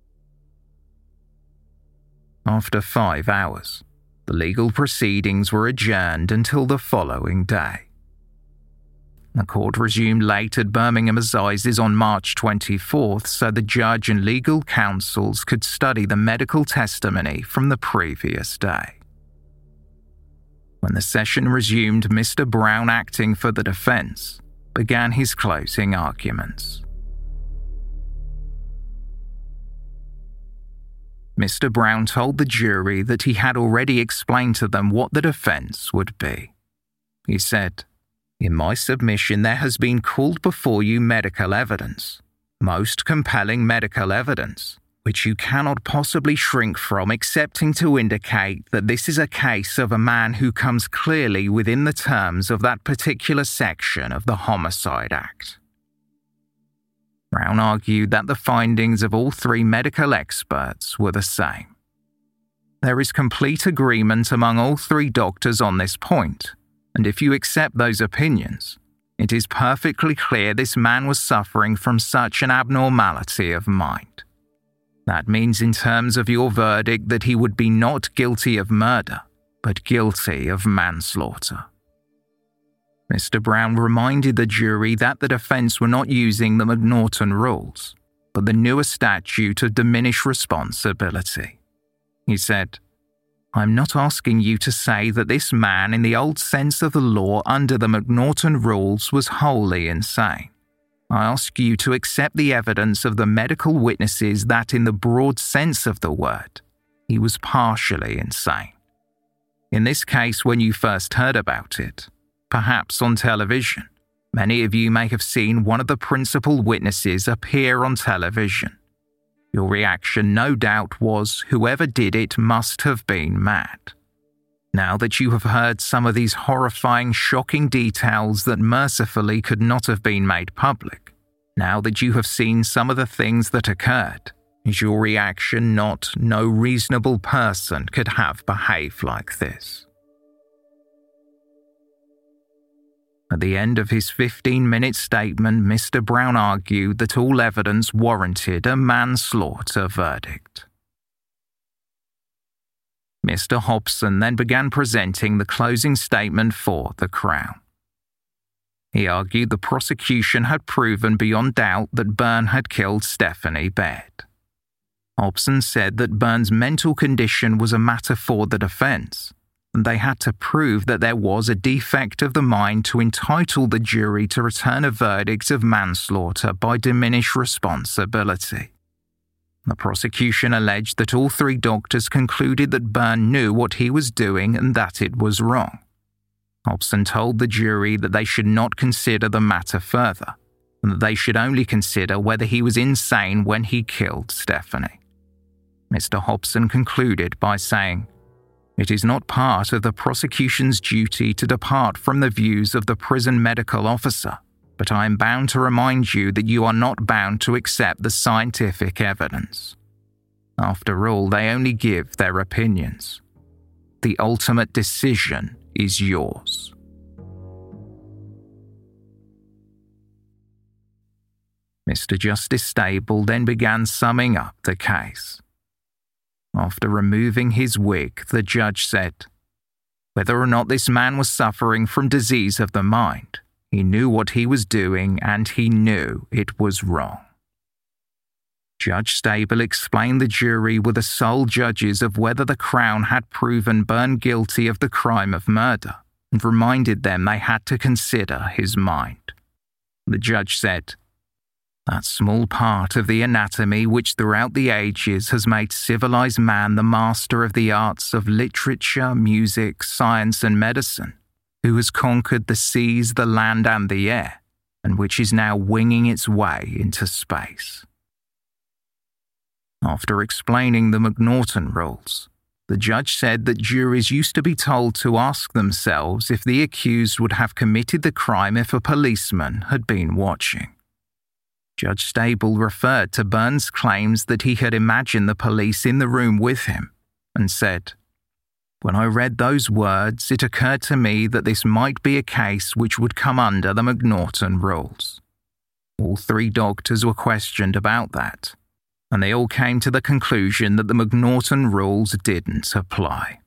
After 5 hours, the legal proceedings were adjourned until the following day. The court resumed late at Birmingham Assizes on March 24th so the judge and legal counsels could study the medical testimony from the previous day. When the session resumed, Mr. Brown, acting for the defence, began his closing arguments. Mr. Brown told the jury that he had already explained to them what the defence would be. He said, in my submission there has been called before you medical evidence, most compelling medical evidence, which you cannot possibly shrink from excepting to indicate that this is a case of a man who comes clearly within the terms of that particular section of the Homicide Act. Brown argued that the findings of all 3 medical experts were the same. There is complete agreement among all 3 doctors on this point, and if you accept those opinions, it is perfectly clear this man was suffering from such an abnormality of mind. That means in terms of your verdict that he would be not guilty of murder, but guilty of manslaughter. Mr. Brown reminded the jury that the defence were not using the McNaughton Rules, but the newer statute of diminished responsibility. He said, I'm not asking you to say that this man in the old sense of the law under the McNaughton Rules was wholly insane. I ask you to accept the evidence of the medical witnesses that in the broad sense of the word, he was partially insane. In this case, when you first heard about it, perhaps on television, many of you may have seen one of the principal witnesses appear on television. Your reaction no doubt was whoever did it must have been mad. Now that you have heard some of these horrifying, shocking details that mercifully could not have been made public, now that you have seen some of the things that occurred, is your reaction not no reasonable person could have behaved like this? At the end of his 15-minute statement, Mr. Brown argued that all evidence warranted a manslaughter verdict. Mr. Hobson then began presenting the closing statement for the Crown. He argued the prosecution had proven beyond doubt that Byrne had killed Stephanie Baird. Hobson said that Byrne's mental condition was a matter for the defence, and they had to prove that there was a defect of the mind to entitle the jury to return a verdict of manslaughter by diminished responsibility. The prosecution alleged that all three doctors concluded that Byrne knew what he was doing and that it was wrong. Hobson told the jury that they should not consider the matter further, and that they should only consider whether he was insane when he killed Stephanie. Mr. Hobson concluded by saying, "It is not part of the prosecution's duty to depart from the views of the prison medical officer, but I am bound to remind you that you are not bound to accept the scientific evidence. After all, they only give their opinions. The ultimate decision is yours." Mr. Justice Stable then began summing up the case. After removing his wig, the judge said, "Whether or not this man was suffering from disease of the mind, he knew what he was doing and he knew it was wrong." Judge Stable explained the jury were the sole judges of whether the Crown had proven Byrne guilty of the crime of murder, and reminded them they had to consider his mind. The judge said, "That small part of the anatomy which throughout the ages has made civilized man the master of the arts of literature, music, science and medicine, who has conquered the seas, the land and the air, and which is now winging its way into space." After explaining the McNaughton rules, the judge said that juries used to be told to ask themselves if the accused would have committed the crime if a policeman had been watching. Judge Stable referred to Byrne's claims that he had imagined the police in the room with him and said, "When I read those words, it occurred to me that this might be a case which would come under the McNaughton rules." All three doctors were questioned about that, and they all came to the conclusion that the McNaughton rules didn't apply.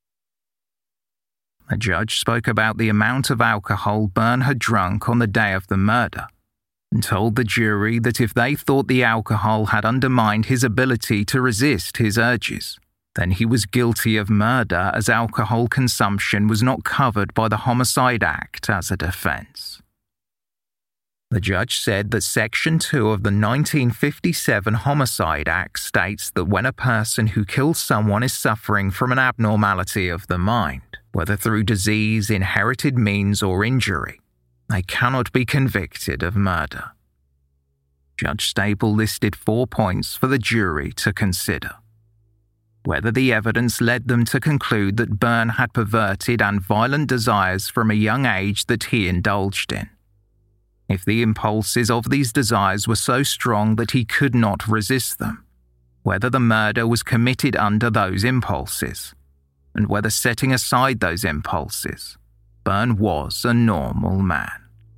The judge spoke about the amount of alcohol Byrne had drunk on the day of the murder, and told the jury that if they thought the alcohol had undermined his ability to resist his urges, then he was guilty of murder, as alcohol consumption was not covered by the Homicide Act as a defence. The judge said that Section 2 of the 1957 Homicide Act states that when a person who kills someone is suffering from an abnormality of the mind, whether through disease, inherited means or injury, they cannot be convicted of murder. Judge Stable listed 4 points for the jury to consider. Whether the evidence led them to conclude that Byrne had perverted and violent desires from a young age that he indulged in. If the impulses of these desires were so strong that he could not resist them. Whether the murder was committed under those impulses. And whether, setting aside those impulses, Byrne was a normal man.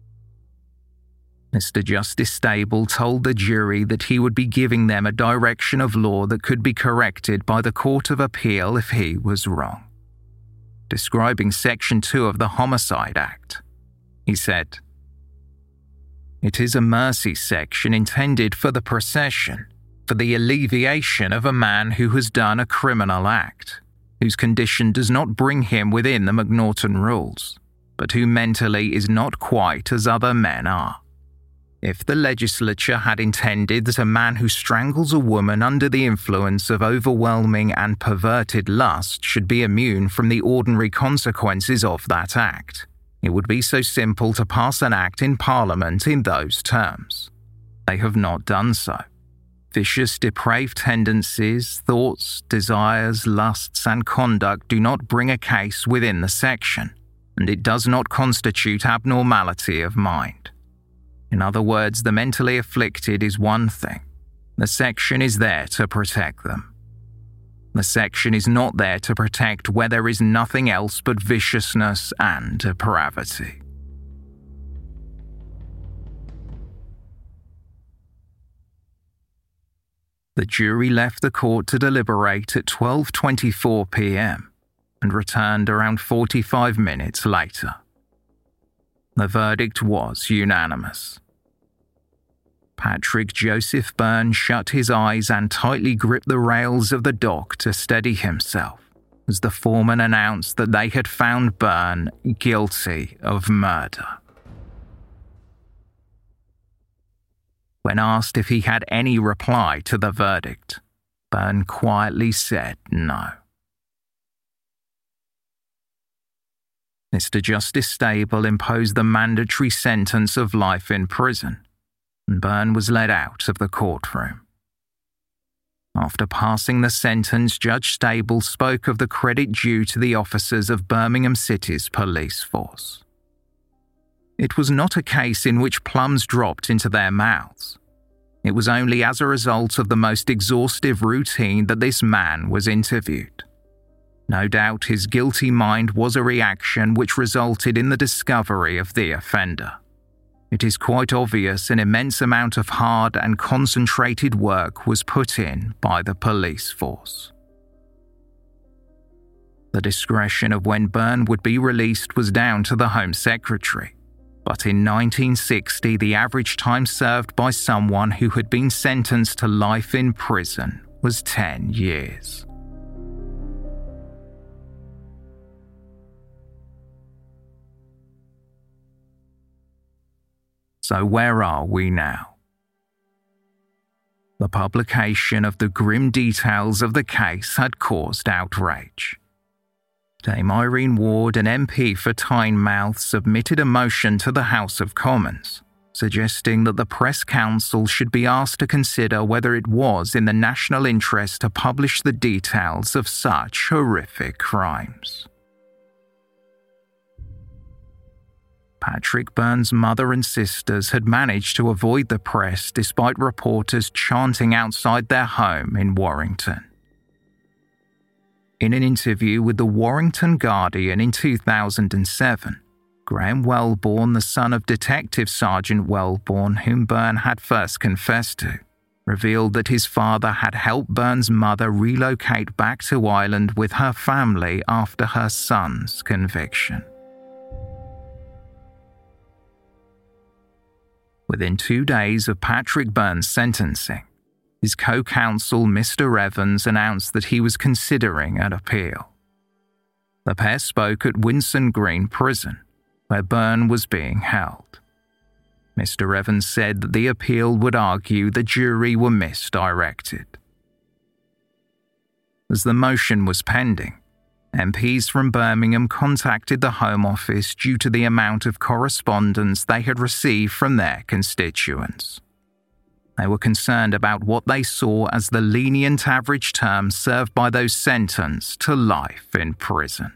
Mr. Justice Stable told the jury that he would be giving them a direction of law that could be corrected by the Court of Appeal if he was wrong. Describing Section 2 of the Homicide Act, he said, "It is a mercy section intended for the procession, for the alleviation of a man who has done a criminal act, whose condition does not bring him within the McNaughton rules, but who mentally is not quite as other men are. If the legislature had intended that a man who strangles a woman under the influence of overwhelming and perverted lust should be immune from the ordinary consequences of that act, it would be so simple to pass an act in Parliament in those terms. They have not done so. Vicious, depraved tendencies, thoughts, desires, lusts, and conduct do not bring a case within the section, and it does not constitute abnormality of mind. In other words, the mentally afflicted is one thing. The section is there to protect them. The section is not there to protect where there is nothing else but viciousness and depravity. The jury left the court to deliberate at 12:24 p.m. and returned around 45 minutes later. The verdict was unanimous. Patrick Joseph Byrne shut his eyes and tightly gripped the rails of the dock to steady himself as the foreman announced that they had found Byrne guilty of murder. When asked if he had any reply to the verdict, Byrne quietly said no. Mr. Justice Stable imposed the mandatory sentence of life in prison, and Byrne was led out of the courtroom. After passing the sentence, Judge Stable spoke of the credit due to the officers of Birmingham City's police force. It was not a case in which plums dropped into their mouths. It was only as a result of the most exhaustive routine that this man was interviewed. No doubt his guilty mind was a reaction which resulted in the discovery of the offender. It is quite obvious an immense amount of hard and concentrated work was put in by the police force. The discretion of when Byrne would be released was down to the Home Secretary. But in 1960, the average time served by someone who had been sentenced to life in prison was 10 years. So where are we now? The publication of the grim details of the case had caused outrage. Dame Irene Ward, an MP for Tynemouth, submitted a motion to the House of Commons, suggesting that the Press Council should be asked to consider whether it was in the national interest to publish the details of such horrific crimes. Patrick Byrne's mother and sisters had managed to avoid the press despite reporters chanting outside their home in Warrington. In an interview with the Warrington Guardian in 2007, Graham Wellborn, the son of Detective Sergeant Wellborn, whom Byrne had first confessed to, revealed that his father had helped Byrne's mother relocate back to Ireland with her family after her son's conviction. Within 2 days of Patrick Byrne's sentencing, his co-counsel Mr. Evans announced that he was considering an appeal. The pair spoke at Winson Green Prison, where Byrne was being held. Mr. Evans said that the appeal would argue the jury were misdirected. As the motion was pending, MPs from Birmingham contacted the Home Office due to the amount of correspondence they had received from their constituents. They were concerned about what they saw as the lenient average term served by those sentenced to life in prison.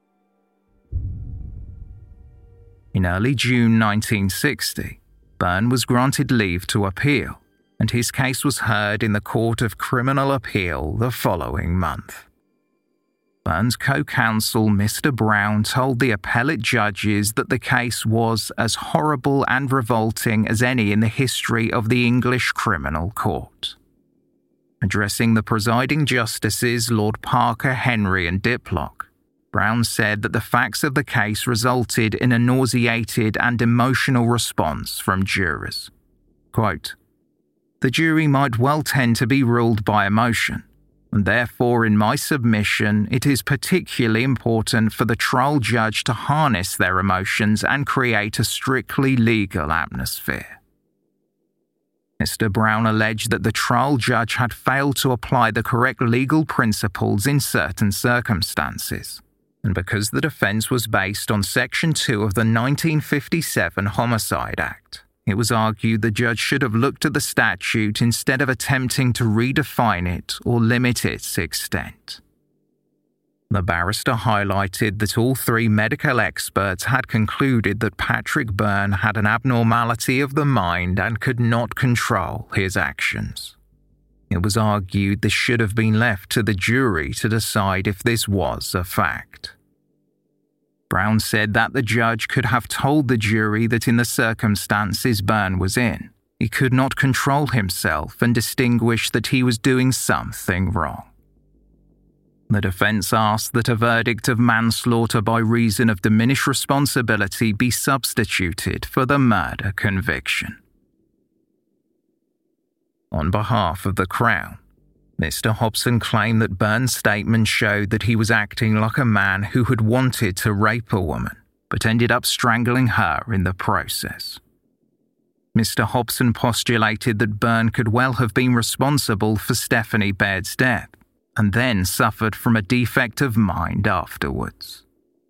In early June 1960, Byrne was granted leave to appeal, and his case was heard in the Court of Criminal Appeal the following month. Byrne's co-counsel Mr. Brown told the appellate judges that the case was as horrible and revolting as any in the history of the English criminal court. Addressing the presiding justices, Lord Parker, Henry and Diplock, Brown said that the facts of the case resulted in a nauseated and emotional response from jurors. Quote, "The jury might well tend to be ruled by emotion, and therefore in my submission it is particularly important for the trial judge to harness their emotions and create a strictly legal atmosphere." Mr. Brown alleged that the trial judge had failed to apply the correct legal principles in certain circumstances, and because the defence was based on Section 2 of the 1957 Homicide Act, It was argued the judge should have looked at the statute instead of attempting to redefine it or limit its extent. The barrister highlighted that all three medical experts had concluded that Patrick Byrne had an abnormality of the mind and could not control his actions. It was argued this should have been left to the jury to decide if this was a fact. Brown said that the judge could have told the jury that in the circumstances Byrne was in, he could not control himself and distinguish that he was doing something wrong. The defense asked that a verdict of manslaughter by reason of diminished responsibility be substituted for the murder conviction. On behalf of the Crown, Mr. Hobson claimed that Byrne's statement showed that he was acting like a man who had wanted to rape a woman, but ended up strangling her in the process. Mr. Hobson postulated that Byrne could well have been responsible for Stephanie Baird's death, and then suffered from a defect of mind afterwards.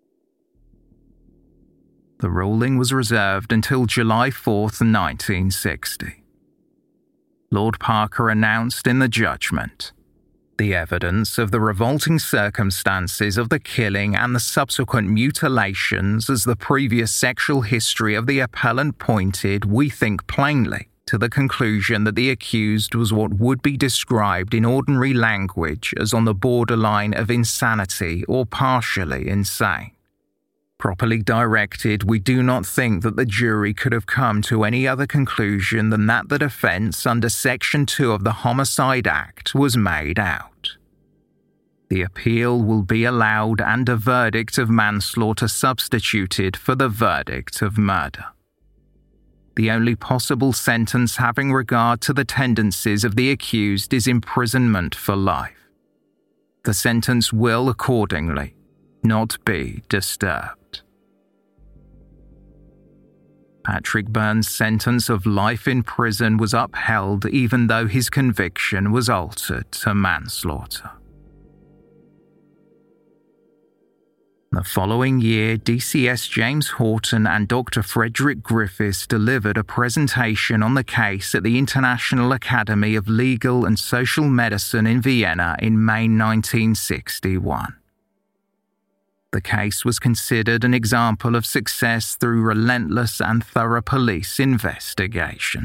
The ruling was reserved until July 4th, 1960. Lord Parker announced in the judgment, "The evidence of the revolting circumstances of the killing and the subsequent mutilations as the previous sexual history of the appellant pointed, we think plainly, to the conclusion that the accused was what would be described in ordinary language as on the borderline of insanity or partially insane. Properly directed, we do not think that the jury could have come to any other conclusion than that the defence under Section 2 of the Homicide Act was made out. The appeal will be allowed and a verdict of manslaughter substituted for the verdict of murder. The only possible sentence having regard to the tendencies of the accused is imprisonment for life. The sentence will, accordingly, not be disturbed." Patrick Byrne's sentence of life in prison was upheld even though his conviction was altered to manslaughter. The following year, DCS James Horton and Dr. Frederick Griffiths delivered a presentation on the case at the International Academy of Legal and Social Medicine in Vienna in May 1961. The case was considered an example of success through relentless and thorough police investigation.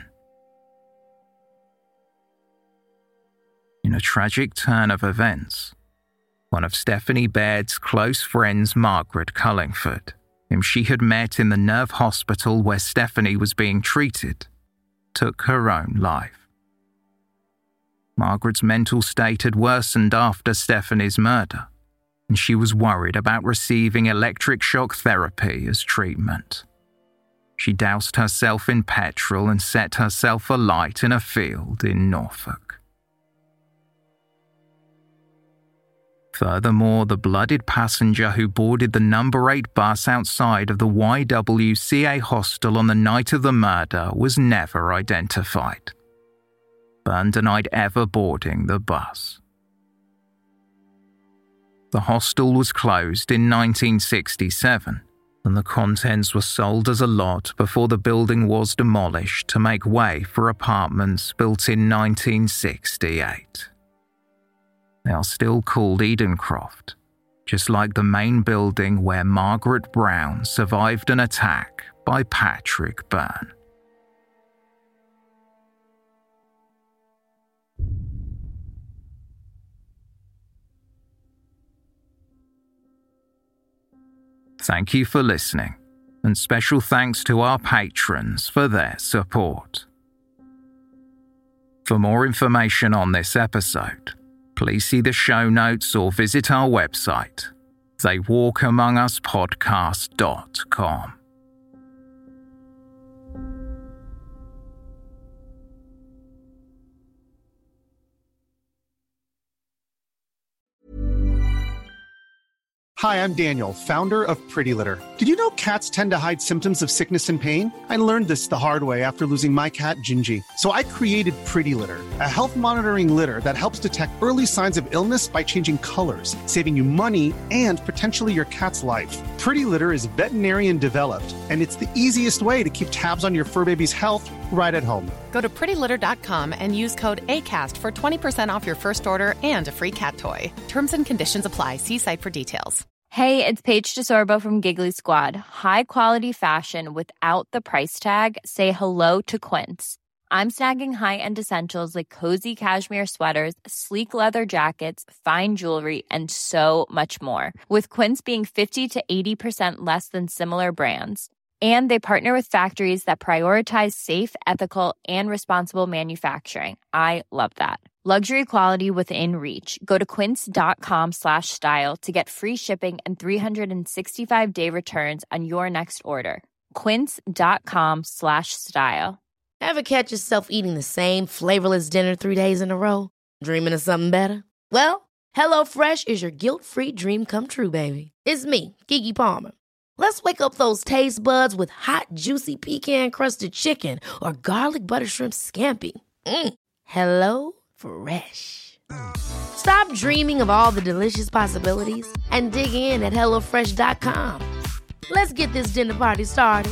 In a tragic turn of events, one of Stephanie Baird's close friends, Margaret Cullingford, whom she had met in the nerve hospital where Stephanie was being treated, took her own life. Margaret's mental state had worsened after Stephanie's murder, and she was worried about receiving electric shock therapy as treatment. She doused herself in petrol and set herself alight in a field in Norfolk. Furthermore, the blooded passenger who boarded the number 8 bus outside of the YWCA hostel on the night of the murder was never identified. Byrne denied ever boarding the bus. The hostel was closed in 1967, and the contents were sold as a lot before the building was demolished to make way for apartments built in 1968. They are still called Edencroft, just like the main building where Margaret Brown survived an attack by Patrick Byrne. Thank you for listening, and special thanks to our patrons for their support. For more information on this episode, please see the show notes or visit our website, theywalkamonguspodcast.com. Hi, I'm Daniel, founder of Pretty Litter. Did you know cats tend to hide symptoms of sickness and pain? I learned this the hard way after losing my cat, Gingy. So I created Pretty Litter, a health monitoring litter that helps detect early signs of illness by changing colors, saving you money and potentially your cat's life. Pretty Litter is veterinarian developed, and it's the easiest way to keep tabs on your fur baby's health right at home. Go to prettylitter.com and use code ACAST for 20% off your first order and a free cat toy. Terms and conditions apply. See site for details. Hey, it's Paige DeSorbo from Giggly Squad. High quality fashion without the price tag. Say hello to Quince. I'm snagging high-end essentials like cozy cashmere sweaters, sleek leather jackets, fine jewelry, and so much more. With Quince being 50 to 80% less than similar brands. And they partner with factories that prioritize safe, ethical, and responsible manufacturing. I love that. Luxury quality within reach. Go to quince.com/style to get free shipping and 365-day returns on your next order. Quince.com/style. Ever catch yourself eating the same flavorless dinner 3 days in a row? Dreaming of something better? Well, HelloFresh is your guilt-free dream come true, baby. It's me, Keke Palmer. Let's wake up those taste buds with hot, juicy pecan-crusted chicken or garlic butter shrimp scampi. Hello Fresh. Stop dreaming of all the delicious possibilities and dig in at HelloFresh.com. Let's get this dinner party started.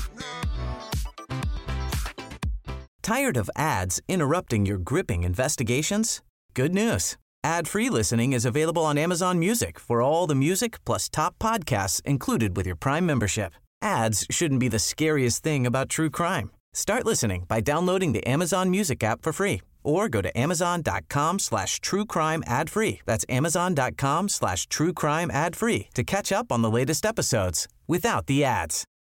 Tired of ads interrupting your gripping investigations? Good news. Ad-free listening is available on Amazon Music for all the music plus top podcasts included with your Prime membership. Ads shouldn't be the scariest thing about true crime. Start listening by downloading the Amazon Music app for free or go to amazon.com/truecrime ad-free. That's amazon.com/truecrime ad-free to catch up on the latest episodes without the ads.